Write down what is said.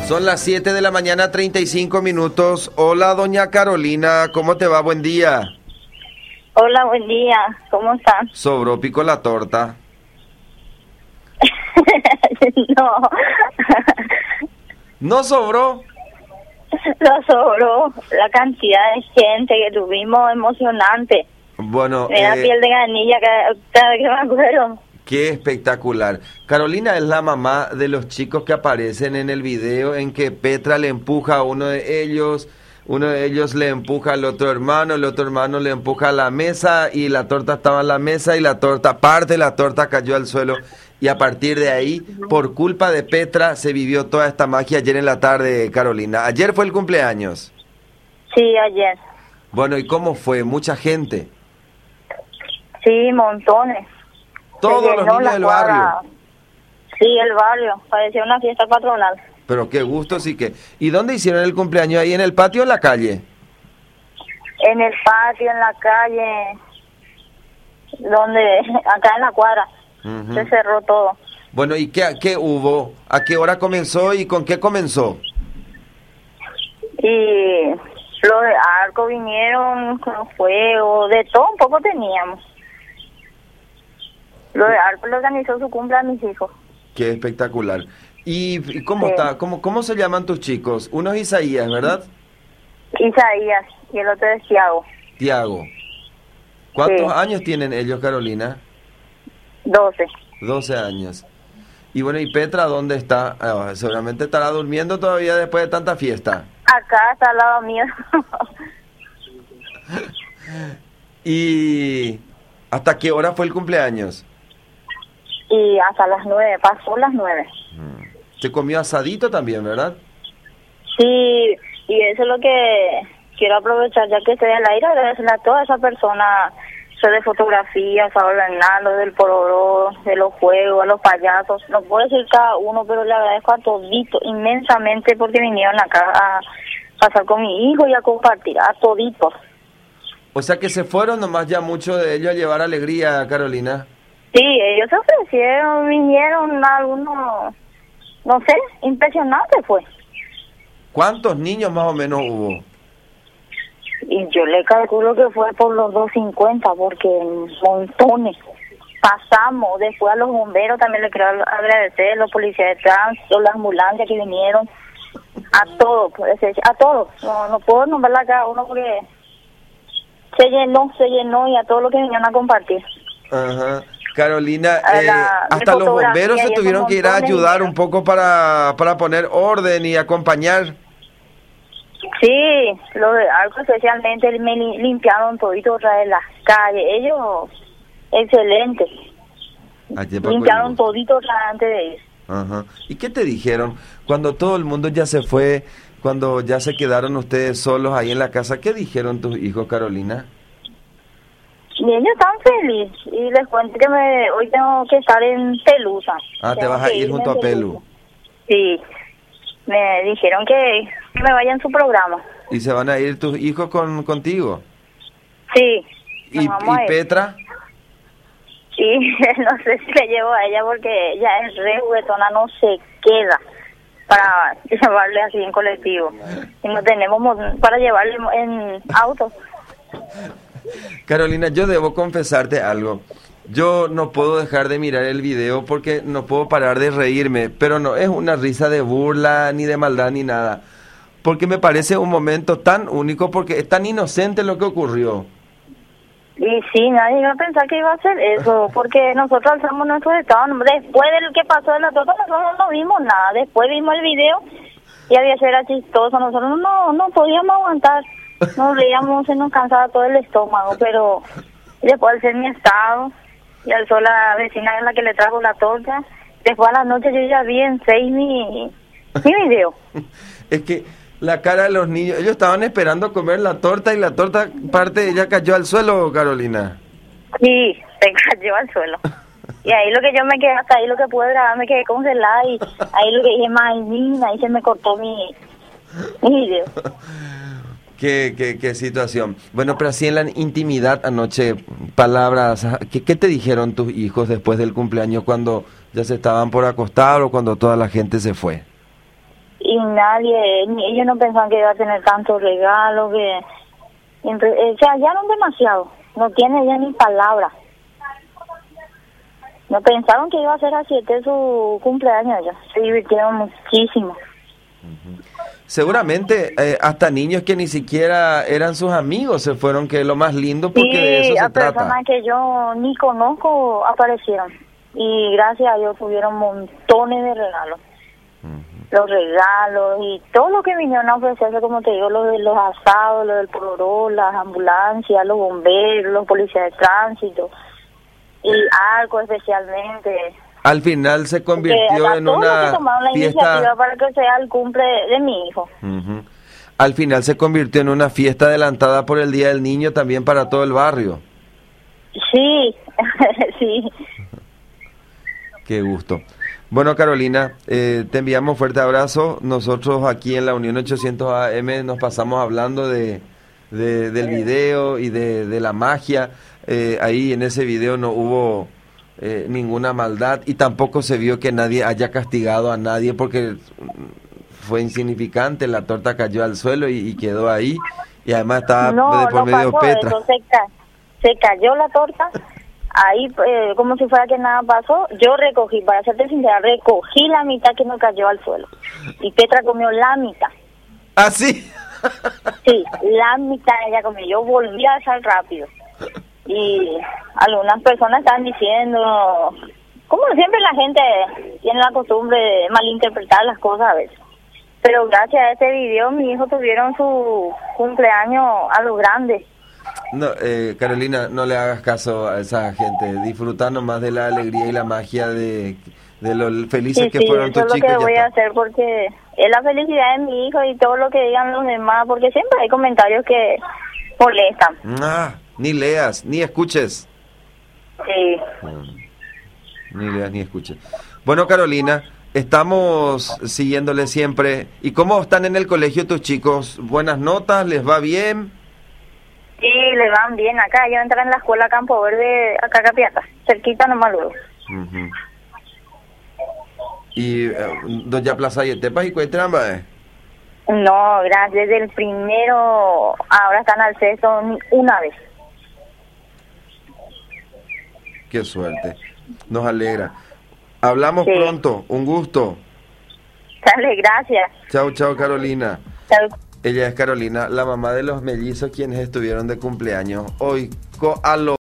Son las 7 de la mañana, 35 minutos. Hola, doña Carolina, ¿cómo te va? Buen día. Hola, buen día. ¿Cómo están? Sobró pico la torta. No. ¿No sobró? No sobró. La cantidad de gente que tuvimos, emocionante. Bueno, Me da piel de ganilla cada vez que me acuerdo. qué espectacular. Carolina es la mamá de los chicos que aparecen en el video en que Petra le empuja a uno de ellos le empuja al otro hermano, el otro hermano le empuja a la mesa y la torta estaba en la mesa y la torta cayó al suelo. Y a partir de ahí, por culpa de Petra, se vivió toda esta magia ayer en la tarde, Carolina. Ayer fue el cumpleaños. Sí, ayer. Bueno, ¿y cómo fue? ¿Mucha gente? Sí, montones. Todos los niños del barrio. Sí, el barrio. Parecía una fiesta patronal. Pero qué gusto, sí que... ¿Y dónde hicieron el cumpleaños? ¿Ahí en el patio o en la calle? En el patio, en la calle, acá en la cuadra. Uh-huh. Se cerró todo. Bueno, ¿y qué hubo? ¿A qué hora comenzó y con qué comenzó? Y los de arco vinieron con fuego, de todo un poco teníamos. Lo de arco lo organizó su cumple a mis hijos. Qué espectacular. ¿Y cómo Sí. está? ¿Cómo se llaman tus chicos? Uno es Isaías, ¿verdad? Isaías y el otro es Tiago. Tiago. ¿Cuántos Sí. años tienen ellos, Carolina? 12. 12 años. Y bueno, ¿y Petra dónde está? Seguramente estará durmiendo todavía después de tanta fiesta. Acá está al lado mío. ¿Y hasta qué hora fue el cumpleaños? Y hasta las 9, pasó las 9. Se comió asadito también, ¿verdad? Sí, y eso es lo que quiero aprovechar, ya que estoy al aire, agradecerle a toda esa persona, eso de fotografías, a Bernardo, del pororó, de los juegos, a los payasos, no puedo decir cada uno, pero le agradezco a todito inmensamente porque vinieron acá a pasar con mi hijo y a compartir, a toditos. O sea que se fueron nomás ya muchos de ellos a llevar alegría, Carolina. Sí, ellos se ofrecieron, vinieron algunos, no sé, impresionante fue. ¿Cuántos niños más o menos hubo? Y yo le calculo que fue por los 250, porque montones. Pasamos, después a los bomberos también le quiero agradecer, los policías de tránsito, las ambulancias que vinieron, a todos, a todos. No puedo nombrarla a cada uno porque se llenó y a todos los que vinieron a compartir. Ajá. Carolina, La hasta los bomberos se y tuvieron esos que ir a montones ayudar vinieron. un poco para poner orden y acompañar. Sí, los de arco especialmente me limpiaron todito otra vez las calles. Ellos, excelente. Ayer para Limpiaron Coimbra. todito otra vez antes de ir. Ajá. ¿Y qué te dijeron cuando todo el mundo ya se fue, cuando ya se quedaron ustedes solos ahí en la casa? ¿Qué dijeron tus hijos, Carolina? Y ellos están felices. Y les cuento que hoy tengo que estar en Pelusa. Ah, te Tengo vas a que ir irme junto a en Pelu. Sí. Me dijeron que me vaya en su programa. ¿Y se van a ir tus hijos contigo? Sí. ¿Y nos vamos a ir. Petra? Sí, no sé si le llevo a ella porque ella es re juguetona, no se queda para llevarle así en colectivo. Y no tenemos para llevarle en auto. Carolina, yo debo confesarte algo. Yo no puedo dejar de mirar el video porque no puedo parar de reírme, pero no es una risa de burla, ni de maldad, ni nada. Porque me parece un momento tan único, porque es tan inocente lo que ocurrió. Y sí, nadie iba a pensar que iba a hacer eso, porque nosotros alzamos nuestro estado. Después del que pasó de la torta, nosotros no vimos nada. Después vimos el video y había sido era chistoso. Nosotros no podíamos aguantar. Nos reíamos, se nos cansaba todo el estómago, pero después al ser mi estado y alzó la vecina en la que le trajo la torta, después a la noche yo ya vi en 6 mi video. Es que la cara de los niños, ellos estaban esperando comer la torta y la torta parte de ella cayó al suelo, Carolina. Sí, se cayó al suelo. Y ahí lo que yo me quedé, hasta ahí lo que pude grabar, me quedé congelada y ahí lo que dije, Maylina, ahí se me cortó mi video. Qué situación. Bueno, pero así en la intimidad anoche, palabras, ¿qué te dijeron tus hijos después del cumpleaños cuando ya se estaban por acostar o cuando toda la gente se fue? y nadie, ni ellos no pensaban que iba a tener tantos regalos, que se hallaron demasiado, no tiene ya ni palabras. No pensaron que iba a ser a 7 su cumpleaños, ellos se divirtieron muchísimo. Seguramente hasta niños que ni siquiera eran sus amigos se fueron, que es lo más lindo, porque de eso se a trata. personas que yo ni conozco aparecieron, y gracias a Dios tuvieron montones de regalos. Los regalos y todo lo que vinieron a ofrecerse, como te digo, los asados, lo del pororó, las ambulancias, los bomberos, los policías de tránsito y Arco especialmente. Al final se convirtió en una la fiesta. Iniciativa para que sea el cumple de mi hijo. Al final se convirtió en una fiesta adelantada por el Día del Niño también para todo el barrio. Sí, sí. Qué gusto. Bueno, Carolina, te enviamos fuerte abrazo. Nosotros aquí en la Unión 800 AM nos pasamos hablando del video y de la magia. Ahí en ese video no hubo ninguna maldad y tampoco se vio que nadie haya castigado a nadie, porque fue insignificante. La torta cayó al suelo y quedó ahí, y además estaba de por medio Petra. Eso, se cayó la torta ahí, como si fuera que nada pasó. Yo recogí, para serte sincera, recogí la mitad que no cayó al suelo y Petra comió la mitad. ¿Ah, sí? Sí, la mitad ella comió. Yo volví a echar rápido y algunas personas estaban diciendo, como siempre la gente tiene la costumbre de malinterpretar las cosas a veces, pero gracias a este video mi hijo tuvieron su cumpleaños a lo grande. No, Carolina, no le hagas caso a esa gente. Disfruta nomás de la alegría y la magia de lo felices que fueron tus chicos. Sí, eso es lo que voy a hacer, porque es la felicidad de mi hijo y todo lo que digan los demás, porque siempre hay comentarios que molestan. Ni leas, ni escuches. Sí. Ni leas, ni escuches. Bueno, Carolina, estamos siguiéndole siempre. ¿Y cómo están en el colegio tus chicos? ¿Buenas notas? ¿Les va bien? Sí, le van bien acá. Yo entré en la escuela Campo Verde, acá Capiata, cerquita nomás luego. ¿Y doña Plaza y Tepas y Cuetramba? No, gracias. Desde el primero, ahora están al sexto una vez. Qué suerte. Nos alegra. Hablamos pronto. Un gusto. Dale, gracias. Chao, chao, Carolina. Chao. Ella es Carolina, la mamá de los mellizos, quienes estuvieron de cumpleaños hoy.